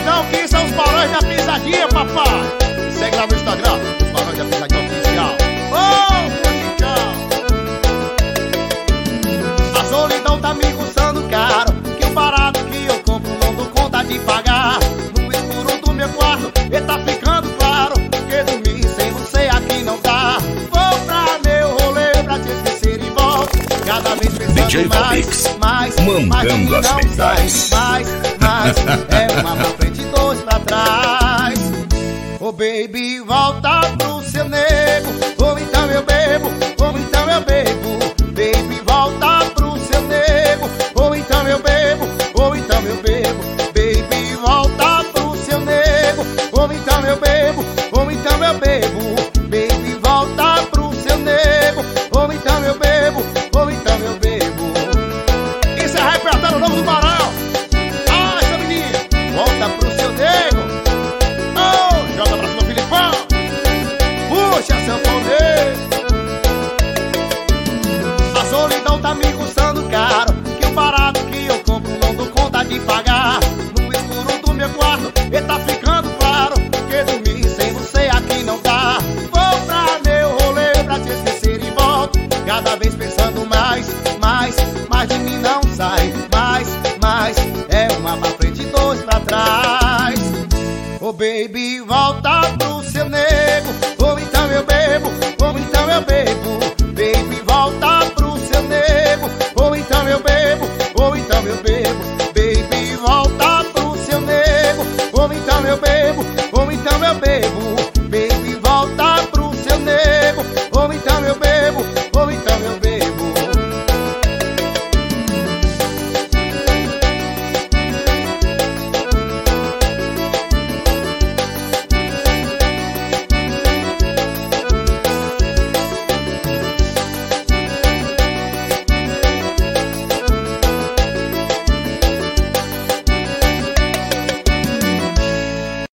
solidão que são os Barões da Pisadinha, papai. Segue lá no Instagram, os Barões da Pisadinha Oficial. A solidão tá me custando caro, que o barato que eu compro não dou conta de pagar. No escuro do meu quarto, e tá ficando claro que dormir sem você aqui não dá. Vou pra meu rolê pra te esquecer e volto, cada vez pensando DJ Fabix, mandando as mensagens. Mais, é uma pra frente e dois pra trás. Oh baby, volta pro seu nego, ou então eu bebo, ou então eu bebo. Baby, volta pro seu nego, ou então eu bebo, ou então eu bebo. Baby, volta pro seu nego, ou então eu bebo, ou então eu bebo. Baby, volta pro seu nego, ou então eu bebo, ou então eu bebo. Isso é repertório novo do Barão. Ah, essa menina, volta pro seu nego. Oh, joga pra cima, Filipão. Puxa seu poder. A solidão tá me custando caro, que o barato que eu compro não dou conta de pagar.